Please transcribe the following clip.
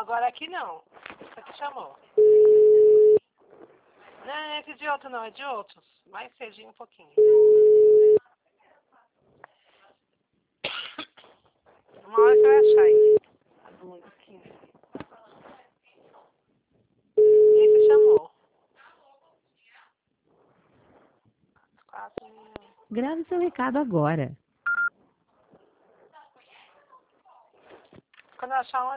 agora aqui não. Isso aqui chamou. Não é esse de outro não, é de outros. Mais cedinho um pouquinho. Uma hora você vai achar aí. A do mundo 15. Esse chamou. 4 mil. Grave seu recado agora. Quando eu achar um,